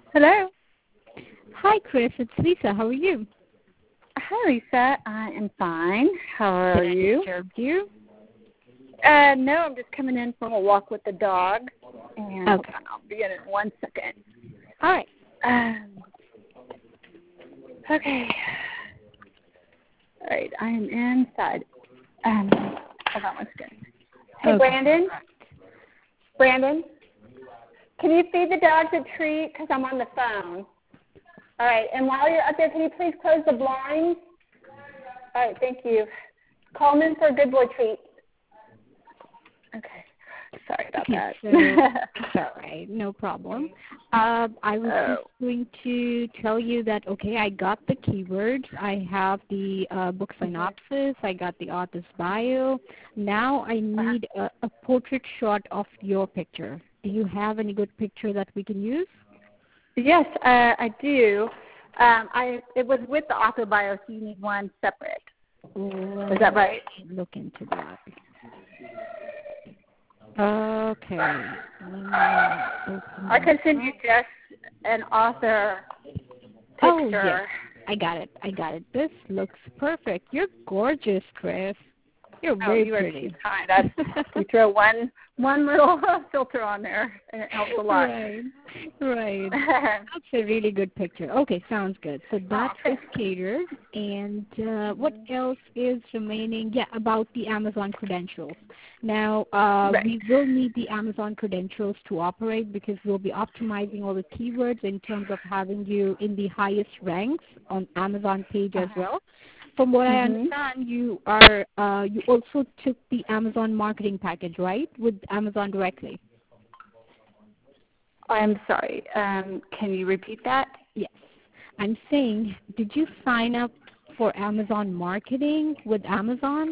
Hello. Hi, Chris. It's Lisa. How are you? Hi, Lisa. I am fine. How are Did I you? disturb you? No, I'm just coming in from a walk with the dog. And Okay. I'll begin in 1 second. All right. Okay. All right, I am inside. Hold on 1 second. Hey, Okay. Brandon. Brandon, can you feed the dogs a treat? Because I'm on the phone. All right, and while you're up there, can you please close the blinds? All right, thank you. Call them in for a good boy treat. Okay. Sorry about that. So it's all right. No problem. I was just going to tell you that, okay, I got the keywords. I have the book synopsis. I got the author's bio. Now I need a portrait shot of your picture. Do you have any good picture that we can use? Yes, I do. It was with the author bio, so you need one separate. Is that right? Look into that. Okay. I can send you just an author picture. Oh, yes. I got it. This looks perfect. You're gorgeous, Chris. You're very pretty. Kind. You throw one little filter on there, and it helps a lot. Right. That's a really good picture. Okay, sounds good. So that's catered. And what else is remaining? Yeah, about the Amazon credentials. Now, we will need the Amazon credentials to operate because we'll be optimizing all the keywords in terms of having you in the highest ranks on Amazon page as well. From what I understand, you also took the Amazon marketing package, right, with Amazon directly? I'm sorry. Can you repeat that? Yes. I'm saying, did you sign up for Amazon marketing with Amazon?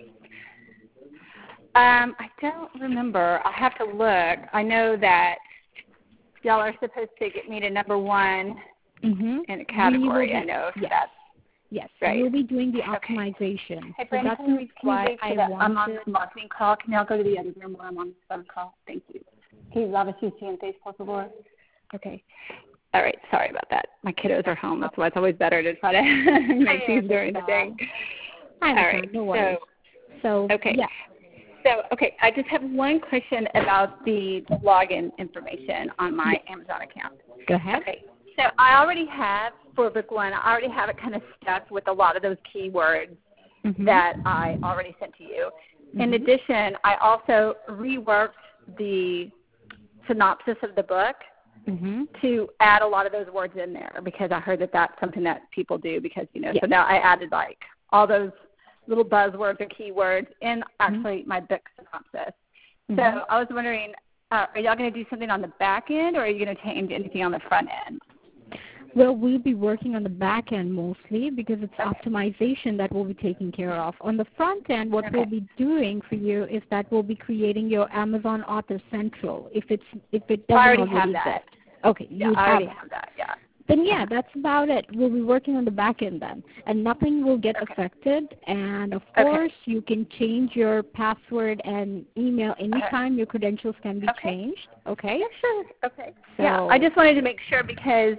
I don't remember. I have to look. I know that y'all are supposed to get me to number one in a category. I know that's. Yes, right. We'll be doing the optimization. Hey, so Brandon, that's why I wanted. I'm on the marketing call. Can y'all go to the other room while I'm on the phone call? Thank you. He's obviously seeing face, por favor. Okay. All right. Sorry about that. My kiddos are home. That's why it's always better to try to make these during the day. All right. No worries. So okay. Yeah. So, okay, I just have one question about the login information on my Amazon account. Go ahead. Okay. So I already have, for book one, I already have it kind of stuck with a lot of those keywords that I already sent to you. In addition, I also reworked the synopsis of the book to add a lot of those words in there because I heard that that's something that people do because, so now I added like all those little buzzwords or keywords in actually my book synopsis. So I was wondering, are y'all going to do something on the back end or are you going to change anything on the front end? Well, we'll be working on the back end mostly because it's optimization that we'll be taking care of. On the front end, what we'll be doing for you is that we'll be creating your Amazon Author Central. If it doesn't already already have exist. that. Okay, you already have that. Yeah. Then that's about it. We'll be working on the back end then, and nothing will get affected. And of course, you can change your password and email anytime. Your credentials can be changed. Okay. Yeah, sure. Okay. So, yeah, I just wanted to make sure because,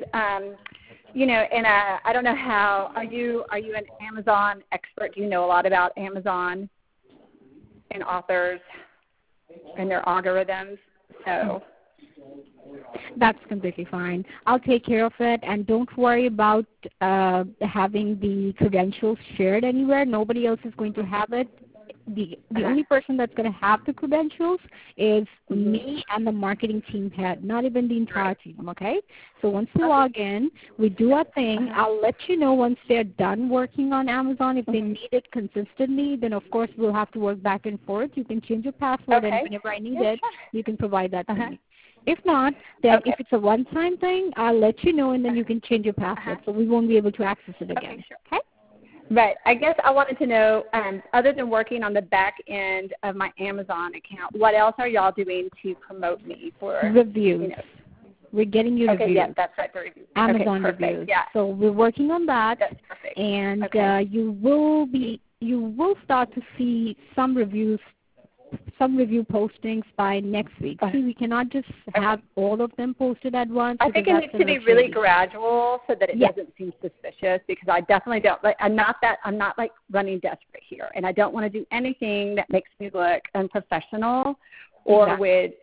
and I don't know how are you an Amazon expert? Do you know a lot about Amazon and authors and their algorithms? So. That's completely fine. I'll take care of it, and don't worry about having the credentials shared anywhere. Nobody else is going to have it. The only person that's going to have the credentials is me and the marketing team head, not even the entire team, okay? So once you log in, we do our thing. I'll let you know once they're done working on Amazon. If they need it consistently, then of course we'll have to work back and forth. You can change your password, and whenever I need it, you can provide that to me. If not, then if it's a one-time thing, I'll let you know, and then you can change your password, so we won't be able to access it again. Okay? Right. I guess I wanted to know, other than working on the back end of my Amazon account, what else are y'all doing to promote me for reviews? We're getting you reviews. Yeah, that's right, the reviews. Amazon reviews. Yeah. So we're working on that, that's perfect. And you will start to see some reviews some review postings by next week. See, we cannot just have all of them posted at once. I think it needs to be really gradual so that it doesn't seem suspicious, because I definitely don't I'm not like running desperate here, and I don't want to do anything that makes me look unprofessional or would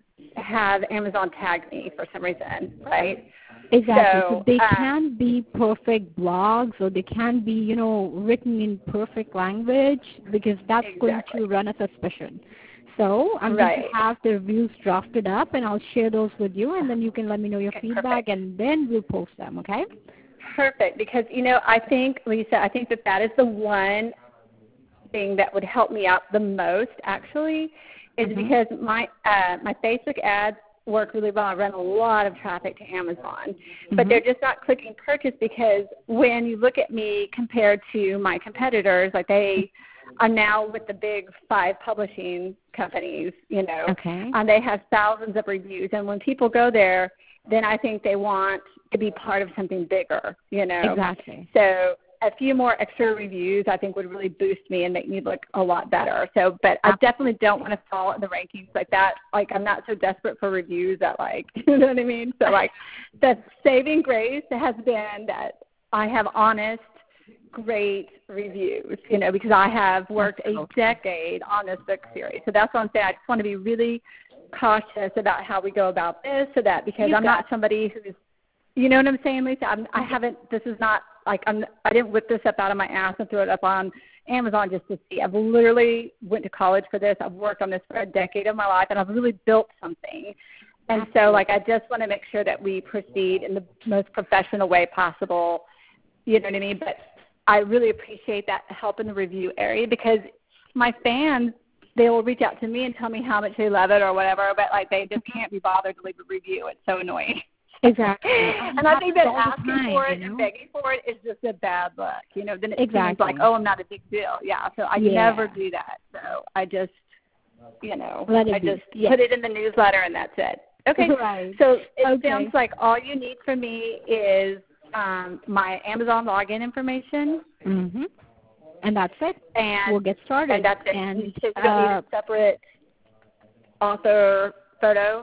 have Amazon tag me for some reason, right? Exactly. So they can be perfect blogs, or they can be, written in perfect language, because that's going to run a suspicion. So I'm going to have the reviews drafted up, and I'll share those with you, and then you can let me know your feedback, and then we'll post them, okay? Perfect. Because, I think, Lisa, that is the one thing that would help me out the most, actually, is because my Facebook ads work really well. I run a lot of traffic to Amazon, but they're just not clicking purchase, because when you look at me compared to my competitors, like they are now with the big 5 publishing companies, they have thousands of reviews, and when people go there, then I think they want to be part of something bigger, Exactly. So a few more extra reviews I think would really boost me and make me look a lot better. So, but I definitely don't want to fall in the rankings like that. Like, I'm not so desperate for reviews that, like, you know what I mean? So, like, the saving grace has been that I have honest, great reviews, because I have worked a decade on this book series. So that's what I'm saying. I just want to be really cautious about how we go about this, so that, because I'm not somebody who's, you know what I'm saying, Lisa? I haven't, this is not, like, I didn't whip this up out of my ass and throw it up on Amazon just to see. I've literally went to college for this. I've worked on this for a decade of my life, and I've really built something. And so, like, I just want to make sure that we proceed in the most professional way possible, you know what I mean? But I really appreciate that help in the review area, because my fans, they will reach out to me and tell me how much they love it or whatever, but, like, they just can't be bothered to leave a review. It's so annoying. Exactly. And I think that asking for it and begging for it is just a bad look. Then it seems like, oh, I'm not a big deal. Yeah, so I never do that. So I just, put it in the newsletter, and that's it. Okay. Right. So it sounds like all you need from me is my Amazon login information. And that's it. And we'll get started. And that's it. And so you don't need a separate author photo?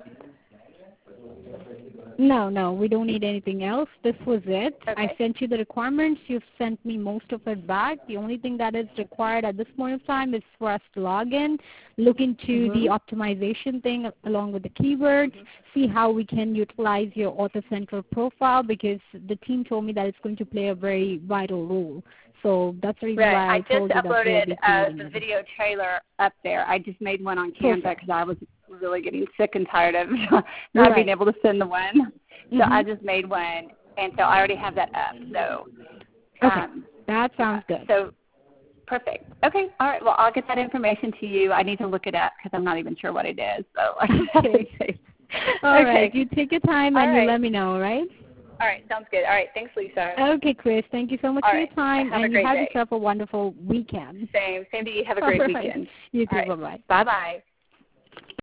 No, we don't need anything else. This was it. Okay. I sent you the requirements. You've sent me most of it back. The only thing that is required at this point of time is for us to log in, look into the optimization thing along with the keywords, see how we can utilize your Author Central profile, because the team told me that it's going to play a very vital role. So that's the reason why I told you that we'll be creating I just uploaded the video trailer up there. I just made one on Canva because I was really getting sick and tired of not being able to send the one. So I just made one, and so I already have that up. So that sounds good. So perfect. Okay, all right. Well, I'll get that information to you. I need to look it up because I'm not even sure what it is. So all right. You take your time and you let me know, all right? All right, sounds good. All right, thanks, Lisa. Okay, Chris, thank you so much for your time, and you have yourself a wonderful weekend. Same to you. Have a great weekend. You too. Bye-bye. Bye-bye.